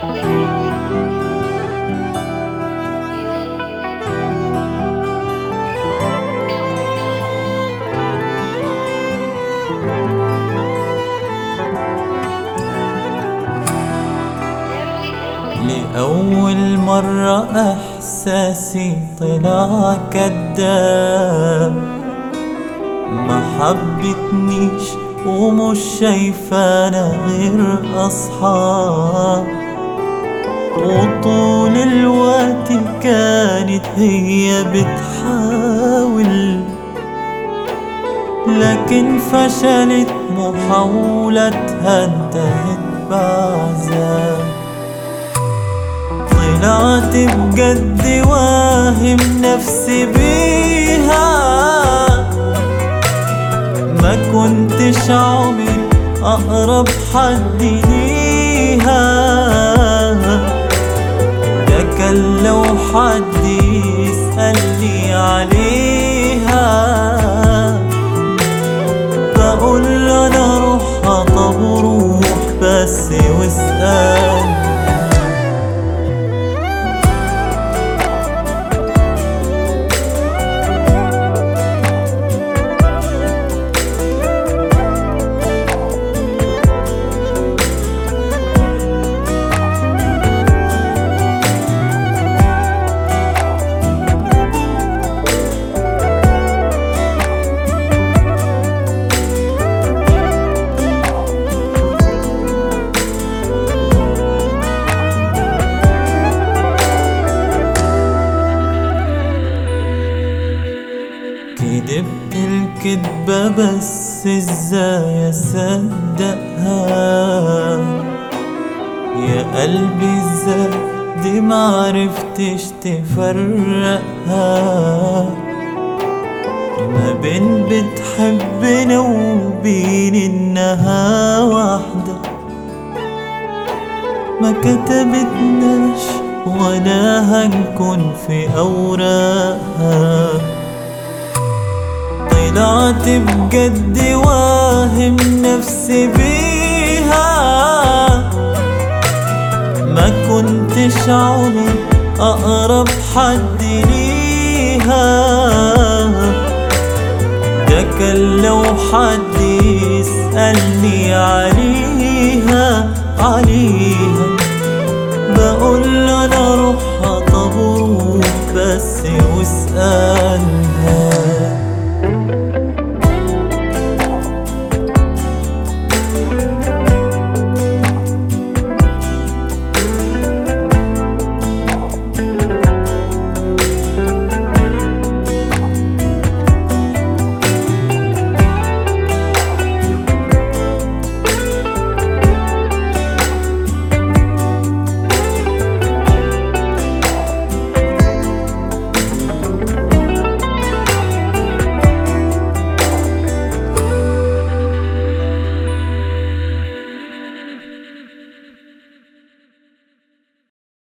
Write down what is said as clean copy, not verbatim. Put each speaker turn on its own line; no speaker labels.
لأول مرة إحساسي طلع كداب، ما حبتنيش ومش شايفانا غير أصحاب، وطول الوقت كانت هي بتحاول، لكن فشلت محاولتها انتهت بعذاب. طلعت بجد واهم نفسي بيها، ما كنتش عمري أقرب حد ليها، ده كان لو حد يسألني عليها بقول أنا روحها. طب روح بس واسأل. كدبت الكدبة بس ازاي اصدقها، يا قلبي ازاي دي معرفتش تفرقها، ما بين بتحبنا وبين انها واحدة، ما كتبتناش ولا هنكون في اوراقها. طلعت بجد واهم نفسي بيها، ما كنتش عمري أقرب حد ليها، ده كان لو حد يسألني عليها بقول أنا روحها. طب روح بس واسأل.